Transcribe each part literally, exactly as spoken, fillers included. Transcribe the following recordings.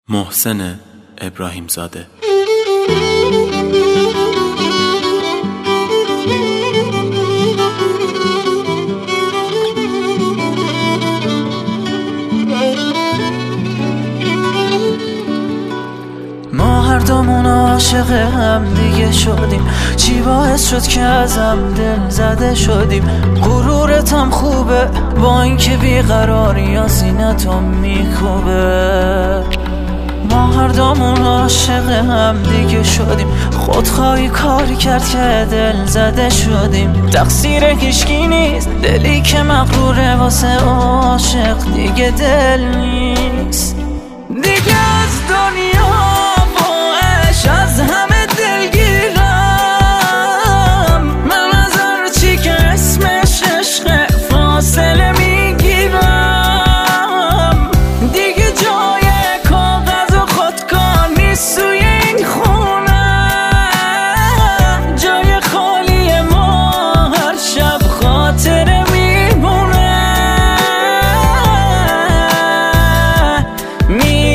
محسن ابراهیم زاده. ما هر دومون عاشق هم دیگه شدیم، چی باعث شد که ازم دل زده شدیم؟ غرورتم خوبه با اینکه بیقراری از سینه‌تو میکوبه. ما هر دومون عاشق هم دیگه شدیم، خودخواهی کاری کرد که دل زده شدیم. تقصیر هیچکی نیست، دلی که مغروره واسه عاشق دیگه دل نیست. دیگه از دنیا از همه دلگیرم، من از هر چی که اسمش عشق فاصله میگیرم. دیگه جای کاغذ و خودکار نیست توی این خونه، جای خالی ما هر شب خاطره میمونه. می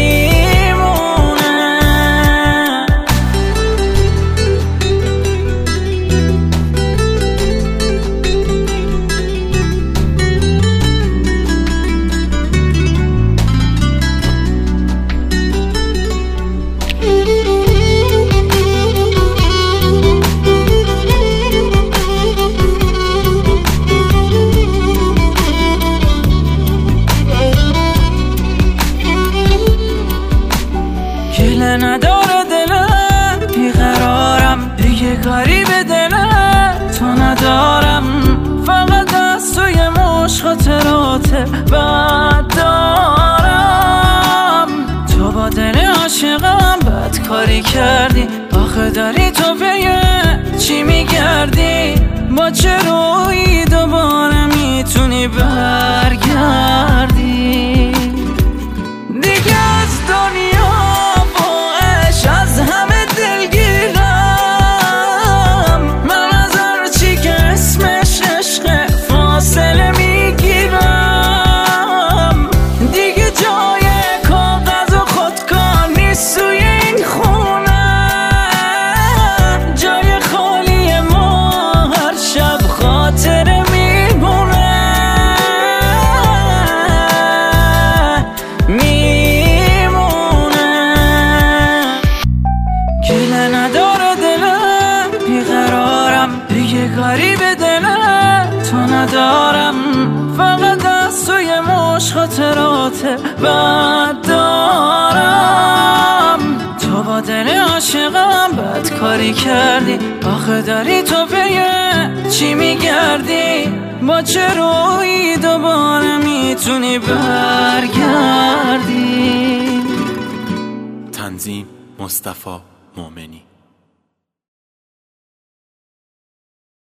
گله نداره دلم، بیقرارم دیگه کاری به دلم تو ندارم. فقط از توی مشت خاطرات بد دارم. تو با دل عاشقم بد کاری کردی، آخه داری تو به چی میگردی؟ با چه رویی دوباره میتونی برگردی؟ دیگه از دنیا از همه دلگیرم، من از هر چی که اسمش عشق فاصله میگیرم. دیگه جای کاغذ و خودکار نیست توی این خونه، جای خالی ما هر شب خاطره میمونه. گله نداره دلم، بیقرارم دیگه کاری به دلم تو ندارم. فقط از توی مشت خاطرات بد دارم. تو با دل عاشقم بد کاری کردی، آخه داری تو به چی میگردی؟ با چه رویی دوباره میتونی برگردی؟ تنظیم مصطفی مومنی.